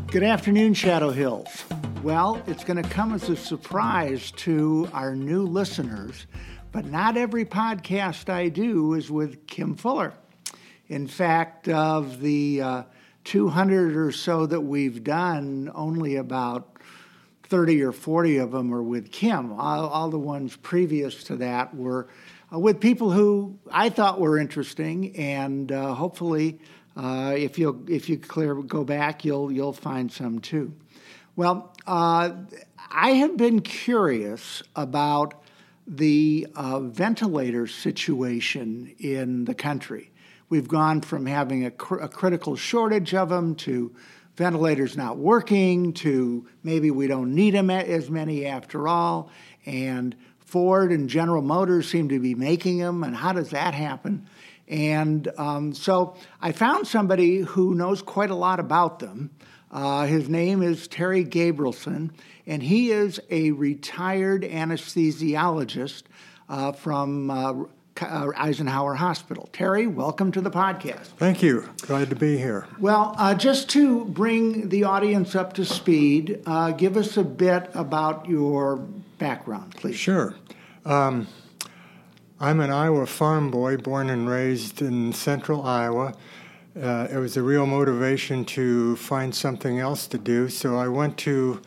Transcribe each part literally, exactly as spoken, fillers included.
Good afternoon, Shadow Hills. Well, it's going to come as a surprise to our new listeners, but not every podcast I do is with Kim Fuller. In fact, of the uh, two hundred or so that we've done, only about thirty or forty of them are with Kim. All, all the ones previous to that were uh, with people who I thought were interesting, and uh, hopefully Uh, if you if you clear go back, you'll you'll find some too. Well, uh, I have been curious about the uh, ventilator situation in the country. We've gone from having a, cr- a critical shortage of them to ventilators not working to maybe we don't need them as many after all. And Ford and General Motors seem to be making them. And how does that happen? And um, so I found somebody who knows quite a lot about them. Uh, his name is Terry Gabrielson, and he is a retired anesthesiologist uh, from uh, Eisenhower Hospital. Terry, welcome to the podcast. Thank you. Glad to be here. Well, uh, just to bring the audience up to speed, uh, give us a bit about your background, please. Sure. Um, I'm an Iowa farm boy, born and raised in central Iowa. Uh, it was a real motivation to find something else to do, so I went to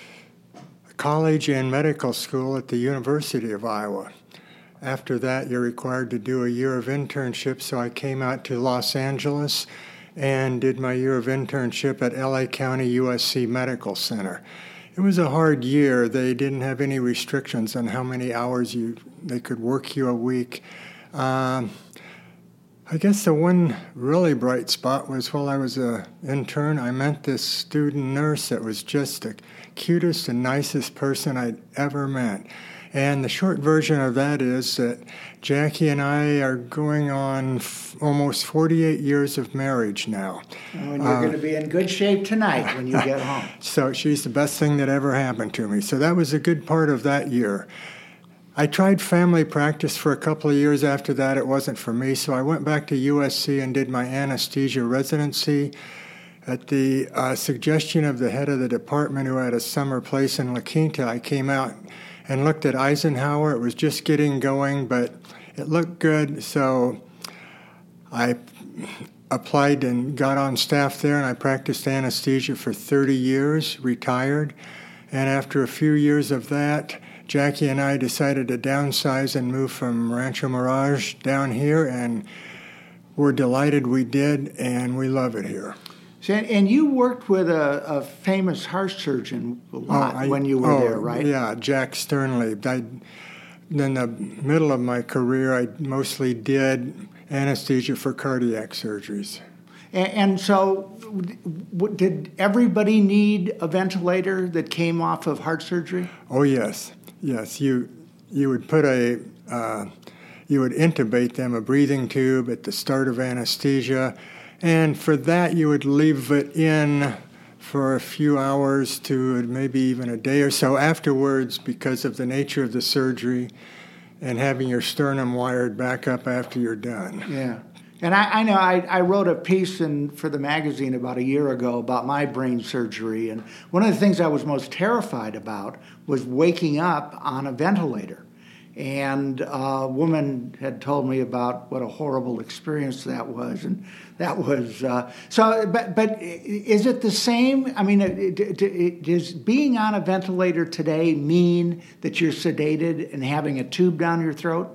college and medical school at the University of Iowa. After that, you're required to do a year of internship, so I came out to Los Angeles and did my year of internship at L A County U S C Medical Center. It was a hard year. They didn't have any restrictions on how many hours you they could work you a week. Um, I guess the one really bright spot was while I was an intern, I met this student nurse that was just the cutest and nicest person I'd ever met. And the short version of that is that Jackie and I are going on f- almost forty-eight years of marriage now. And you're uh, going to be in good shape tonight when you get home. So she's the best thing that ever happened to me. So that was a good part of that year. I tried family practice for a couple of years after that. It wasn't for me. So I went back to U S C and did my anesthesia residency. At the uh, suggestion of the head of the department who had a summer place in La Quinta, I came out and looked at Eisenhower. It was just getting going, but it looked good, so I applied and got on staff there, and I practiced anesthesia for thirty years, retired. And after a few years of that, Jackie and I decided to downsize and move from Rancho Mirage down here, and we're delighted we did, and we love it here. So, and you worked with a, a famous heart surgeon a lot oh, I, when you were oh, there, right? Yeah, Jack Sternlieb. I, in the middle of my career, I mostly did anesthesia for cardiac surgeries. And, and so w- did everybody need a ventilator that came off of heart surgery? Oh, yes. Yes. You, you would put a... Uh, you would intubate them, a breathing tube at the start of anesthesia. And for that, you would leave it in for a few hours to maybe even a day or so afterwards because of the nature of the surgery and having your sternum wired back up after you're done. Yeah. And I, I know I, I wrote a piece in for the magazine about a year ago about my brain surgery. And one of the things I was most terrified about was waking up on a ventilator. And a woman had told me about what a horrible experience that was, and that was uh, so. But but is it the same? I mean, it, it, it, does being on a ventilator today mean that you're sedated and having a tube down your throat?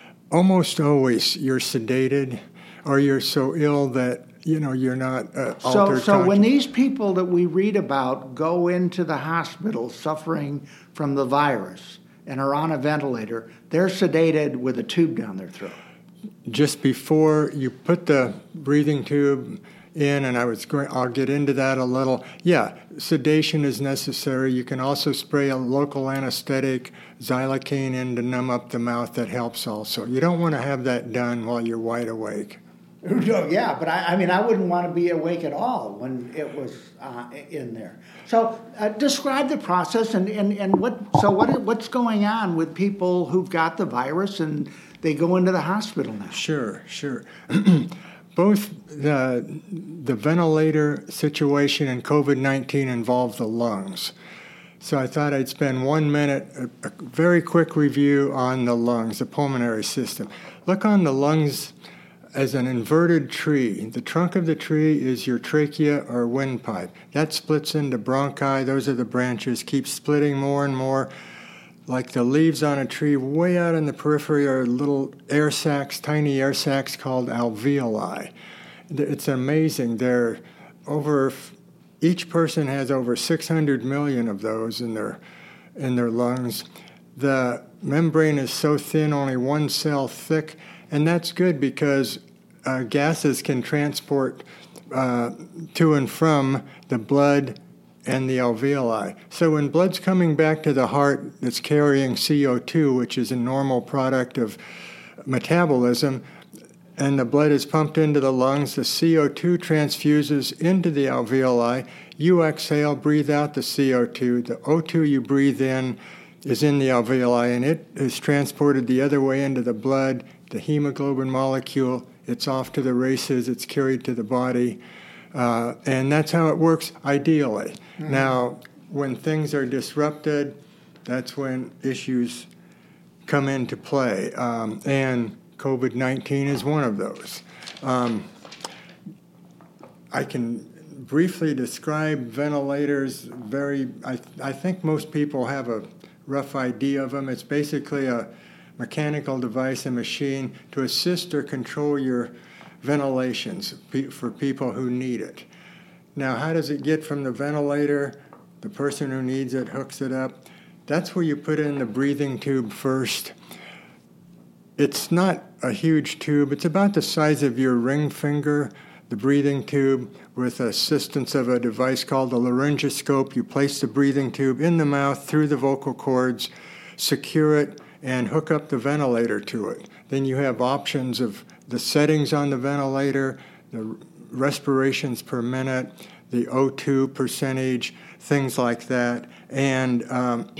Almost always, you're sedated, or you're so ill that you know you're not uh, altered. So so when these people that we read about go into the hospital suffering from the virus and are on a ventilator, they're sedated with a tube down their throat. Just before you put the breathing tube in, and I was going, I'll get into that a little. Yeah, sedation is necessary. You can also spray a local anesthetic, xylocaine in to numb up the mouth. That helps also. You don't want to have that done while you're wide awake. Yeah, but I, I mean, I wouldn't want to be awake at all when it was uh, in there. So uh, describe the process and, and, and what. So what what's going on with people who've got the virus and they go into the hospital now? Sure, sure. both the, the ventilator situation and COVID nineteen involve the lungs. So I thought I'd spend one minute, a, a very quick review on the lungs, the pulmonary system. Look on the lungs as an inverted tree. The trunk of the tree is your trachea or windpipe. That splits into bronchi. Those are the branches. Keep splitting more and more. Like the leaves on a tree, way out in the periphery are little air sacs, tiny air sacs called alveoli. It's amazing. They're over, each person has over six hundred million of those in their, in their lungs. The membrane is so thin, only one cell thick, and that's good because uh, gases can transport uh, to and from the blood and the alveoli. So when blood's coming back to the heart, it's carrying C O two, which is a normal product of metabolism, and the blood is pumped into the lungs. The C O two transfuses into the alveoli. You exhale, breathe out the C O two. The O two you breathe in is in the alveoli, and it is transported the other way into the blood, the hemoglobin molecule. It's off to the races. It's carried to the body. Uh, and that's how it works ideally. Mm-hmm. Now, when things are disrupted, that's when issues come into play. Um, and COVID nineteen is one of those. Um, I can briefly describe ventilators. Very, I, I think most people have a rough idea of them. It's basically a mechanical device, a machine to assist or control your ventilations for people who need it. Now, how does it get from the ventilator? The person who needs it hooks it up. That's where you put in the breathing tube first. It's not a huge tube. It's about the size of your ring finger, the breathing tube, with assistance of a device called the laryngoscope. You place the breathing tube in the mouth through the vocal cords, secure it, and hook up the ventilator to it. Then you have options of the settings on the ventilator, the respirations per minute, the O two percentage, things like that. And um,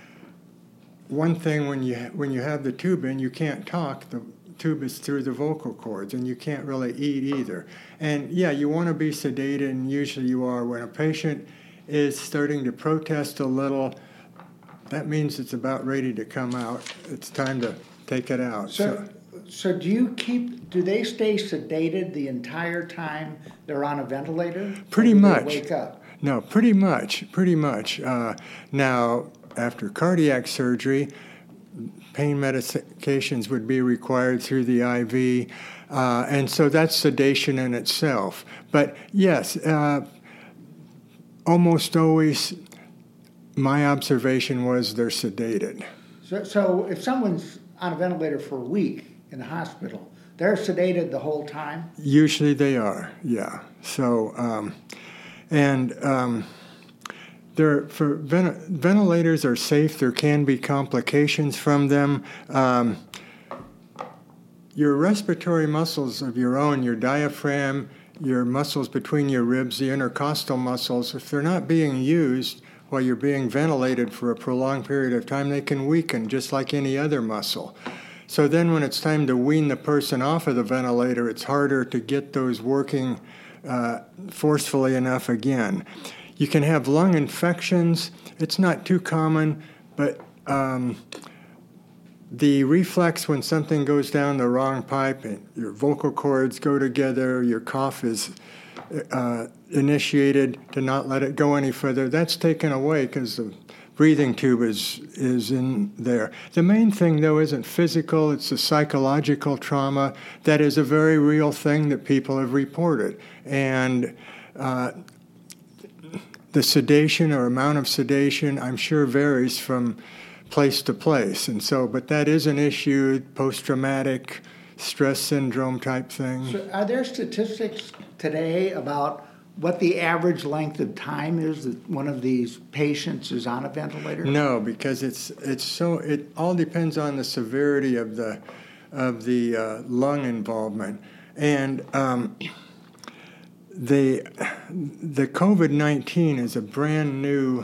one thing, when you when you have the tube in, you can't talk. The tube is through the vocal cords, and you can't really eat either. And yeah, you want to be sedated, and usually you are. When a patient is starting to protest a little, that means it's about ready to come out. It's time to take it out. So, so, so do you keep, do they stay sedated the entire time they're on a ventilator? Pretty much. They wake up? No, pretty much, pretty much. Uh, now, after cardiac surgery, pain medications would be required through the I V, uh, and so that's sedation in itself. But yes, uh, almost always my observation was they're sedated. So, so if someone's on a ventilator for a week in the hospital, they're sedated the whole time? Usually they are, yeah. So, um, and um, there for ven- ventilators are safe. There can be complications from them. Um, your respiratory muscles of your own, your diaphragm, your muscles between your ribs, the intercostal muscles, if they're not being used while you're being ventilated for a prolonged period of time, they can weaken just like any other muscle. So then when it's time to wean the person off of the ventilator, it's harder to get those working uh, forcefully enough again. You can have lung infections. It's not too common, but um, the reflex when something goes down the wrong pipe and your vocal cords go together, your cough is uh, initiated to not let it go any further, that's taken away because the breathing tube is is in there. The main thing, though, isn't physical. It's the psychological trauma that is a very real thing that people have reported. And uh, the sedation or amount of sedation, I'm sure, varies from place to place. And so, but that is an issue, post-traumatic stress syndrome type thing. So are there statistics today about what the average length of time is that one of these patients is on a ventilator? No, because it's it's so it all depends on the severity of the of the uh, lung involvement, and um, the the COVID nineteen is a brand new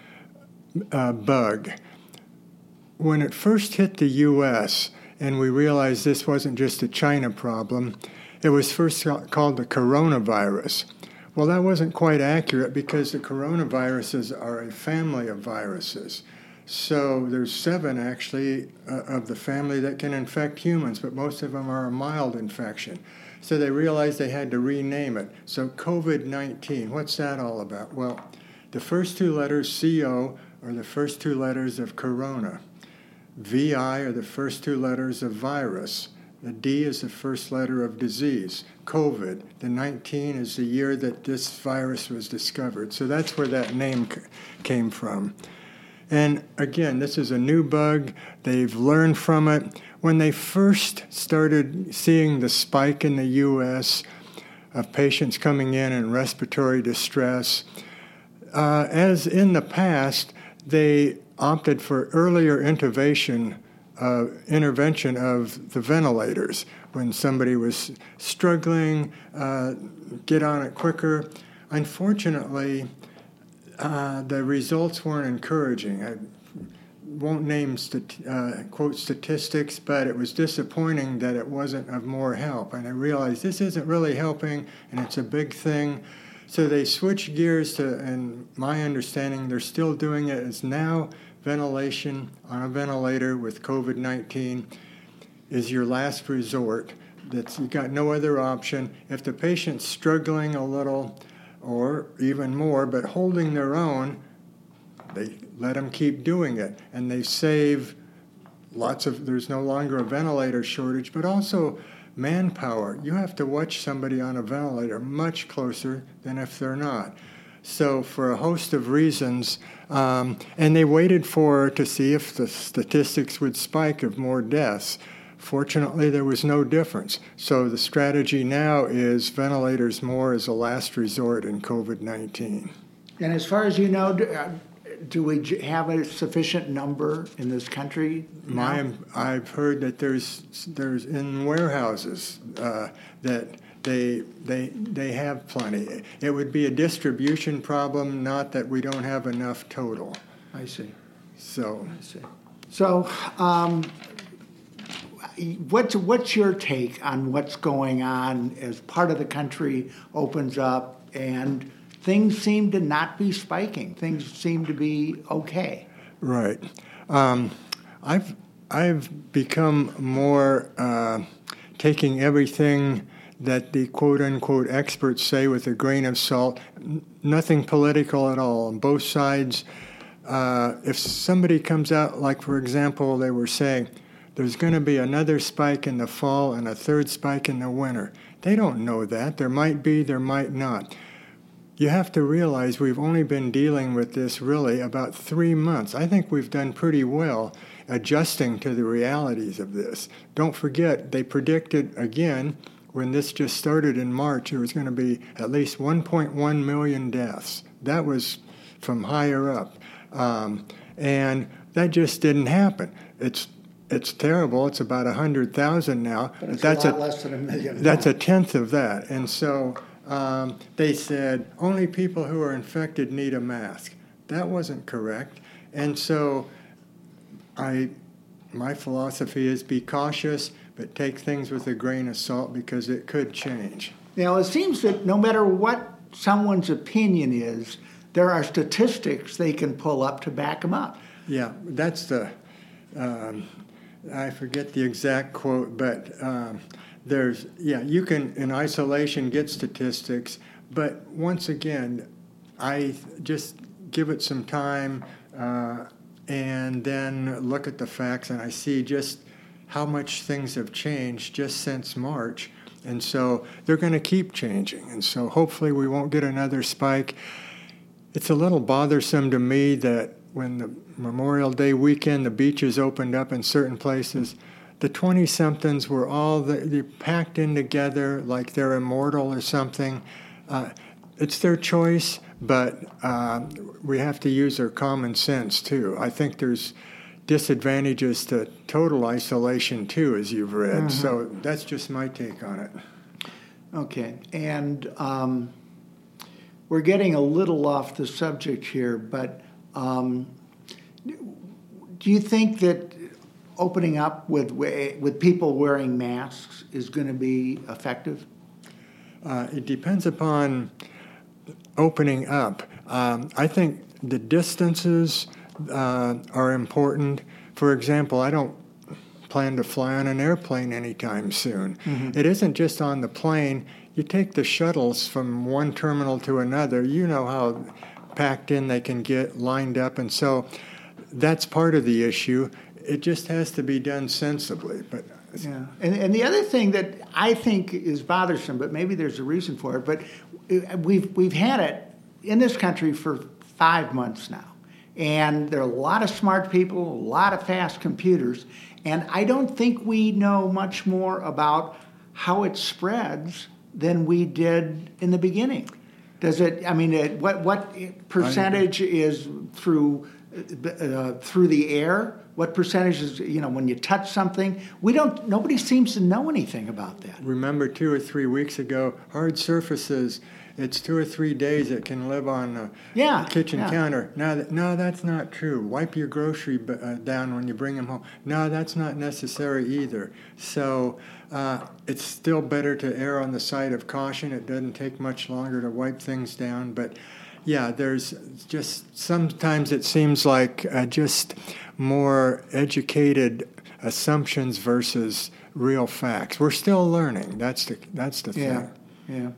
uh, bug. When it first hit the U S and we realized this wasn't just a China problem, it was first called the coronavirus. Well, that wasn't quite accurate because the coronaviruses are a family of viruses. So there's seven, actually, uh, of the family that can infect humans, but most of them are a mild infection. So they realized they had to rename it. So COVID nineteen, what's that all about? Well, the first two letters, C O, are the first two letters of corona. V I are the first two letters of virus. The D is the first letter of disease, COVID. The nineteen is the year that this virus was discovered. So that's where that name c- came from. And again, this is a new bug. They've learned from it. When they first started seeing the spike in the U S of patients coming in in respiratory distress, uh, as in the past, they opted for earlier intervention Uh, intervention of the ventilators. When somebody was struggling, uh, get on it quicker. Unfortunately, uh, the results weren't encouraging. I won't name stat- uh, quote statistics, but it was disappointing that it wasn't of more help. And I realized this isn't really helping, and it's a big thing. So they switched gears to, and my understanding, they're still doing it, is now ventilation on a ventilator with COVID nineteen is your last resort. That's, you got no other option. If the patient's struggling a little or even more, but holding their own, they let them keep doing it. And they save lots of, there's no longer a ventilator shortage, but also manpower. You have to watch somebody on a ventilator much closer than if they're not. So for a host of reasons, um, and they waited for to see if the statistics would spike of more deaths. Fortunately, there was no difference. So the strategy now is ventilators more as a last resort in COVID nineteen. And as far as you know, do, uh, do we j- have a sufficient number in this country now? My, I've heard that there's there's in warehouses uh, that They they they have plenty. It would be a distribution problem, not that we don't have enough total. I see. So I see. So, um, what's what's your take on what's going on as part of the country opens up and things seem to not be spiking? Things seem to be okay. Right. Um, I've I've become more uh, taking everything that the quote-unquote experts say with a grain of salt, n- nothing political at all on both sides. Uh, if somebody comes out, like, for example, they were saying, there's going to be another spike in the fall and a third spike in the winter. They don't know that. There might be, there might not. You have to realize we've only been dealing with this really about three months. I think we've done pretty well adjusting to the realities of this. Don't forget, they predicted, again, when this just started in March, there was going to be at least one point one million deaths. That was from higher up. Um, and that just didn't happen. It's it's terrible. It's about one hundred thousand now. But it's that's a lot a, less than a million. That's a tenth of that. And so um, they said only people who are infected need a mask. That wasn't correct. And so I, my philosophy is be cautious, but take things with a grain of salt because it could change. Now, it seems that no matter what someone's opinion is, there are statistics they can pull up to back them up. Yeah, that's the, um, I forget the exact quote, but um, there's, yeah, you can in isolation get statistics, but once again, I just give it some time uh, and then look at the facts, and I see just how much things have changed just since March. And so they're going to keep changing. And so hopefully we won't get another spike. It's a little bothersome to me that when the Memorial Day weekend, the beaches opened up in certain places, the twenty-somethings were all the, they're packed in together like they're immortal or something. Uh, it's their choice, but uh, we have to use our common sense, too. I think there's disadvantages to total isolation, too, as you've read. Mm-hmm. So that's just my take on it. Okay. And um, we're getting a little off the subject here, but um, do you think that opening up with with people wearing masks is going to be effective? Uh, it depends upon opening up. Um, I think the distances uh, are important. For example, I don't plan to fly on an airplane anytime soon. Mm-hmm. It isn't just on the plane. You take the shuttles from one terminal to another. You know how packed in they can get, lined up, and so that's part of the issue. It just has to be done sensibly. But yeah, and and the other thing that I think is bothersome, but maybe there's a reason for it. But we've we've had it in this country for five months now, and there are a lot of smart people, a lot of fast computers, and I don't think we know much more about how it spreads than we did in the beginning. Does it? I mean, it, what what percentage is through uh, through the air? What percentage is, you know, when you touch something? We don't. Nobody seems to know anything about that. Remember, two or three weeks ago, hard surfaces. It's two or three days it can live on a yeah, kitchen yeah. counter. No, no, that's not true. Wipe your grocery b- uh, down when you bring them home. No, that's not necessary either. So uh, it's still better to err on the side of caution. It doesn't take much longer to wipe things down. But yeah, there's just sometimes it seems like uh, just more educated assumptions versus real facts. We're still learning. That's the that's the yeah, thing. Yeah.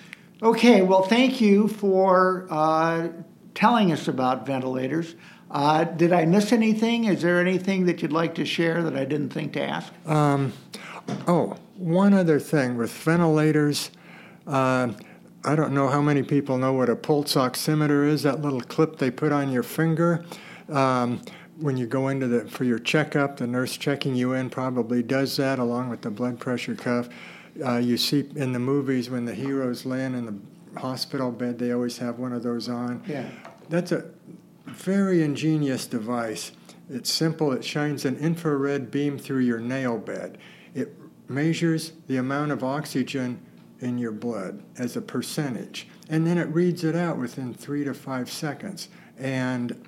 Okay, well, thank you for uh, telling us about ventilators. Uh, did I miss anything? Is there anything that you'd like to share that I didn't think to ask? Um, oh, one other thing with ventilators. Uh, I don't know how many people know what a pulse oximeter is, that little clip they put on your finger. Um, when you go into the for your checkup, the nurse checking you in probably does that along with the blood pressure cuff. Uh, you see in the movies when the heroes land in the hospital bed, they always have one of those on. Yeah. That's a very ingenious device. It's simple. It shines an infrared beam through your nail bed. It measures the amount of oxygen in your blood as a percentage, and then it reads it out within three to five seconds. And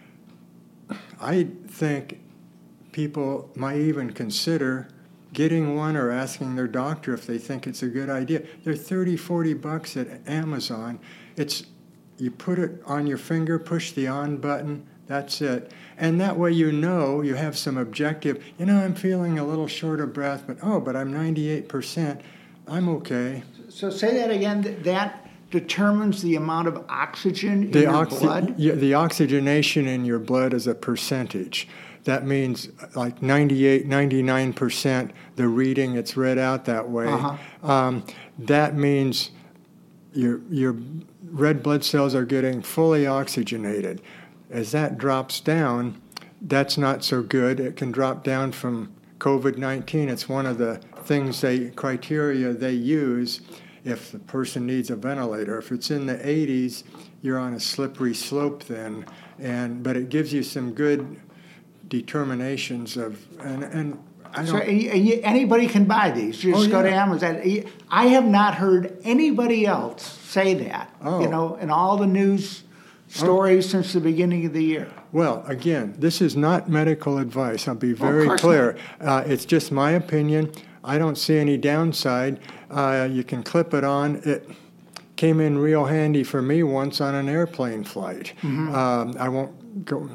I think people might even consider getting one or asking their doctor if they think it's a good idea. They're thirty, forty bucks at Amazon. It's you put it on your finger, push the on button, that's it. And that way you know, you have some objective, you know, I'm feeling a little short of breath, but oh, but I'm ninety-eight percent. I'm okay. So say that again, that determines the amount of oxygen in the your oxy- blood? Yeah, the oxygenation in your blood is a percentage. That means like ninety-eight, ninety-nine percent the reading, it's read out that way. Uh-huh. Um, that means your your red blood cells are getting fully oxygenated. As that drops down, that's not so good. It can drop down from covid nineteen. It's one of the things they criteria they use if the person needs a ventilator. If it's in the eighties, you're on a slippery slope then. And but it gives you some good determinations of and and I don't, so and you, and you, anybody can buy these. You just oh, go yeah. to Amazon. I have not heard anybody else say that. Oh. You know, in all the news stories oh. since the beginning of the year. Well, again, this is not medical advice. I'll be very well, clear. Uh, it's just my opinion. I don't see any downside. Uh, you can clip it on. It came in real handy for me once on an airplane flight. Mm-hmm. Um, I won't go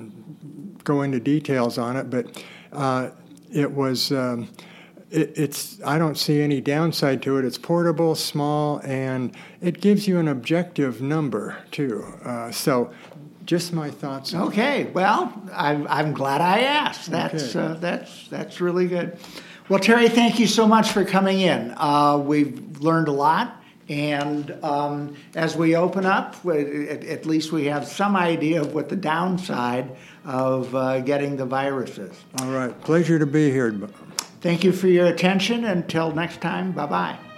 go into details on it, but uh, it was. Um, it, it's. I don't see any downside to it. It's portable, small, and it gives you an objective number too. Uh, so. Just my thoughts. Okay. Well, I'm, I'm glad I asked. That's okay. uh, that's that's really good. Well, Terry, thank you so much for coming in. Uh, we've learned a lot, and um, as we open up, at, at least we have some idea of what the downside of uh, getting the virus is. All right. Pleasure to be here. Thank you for your attention. Until next time, bye-bye.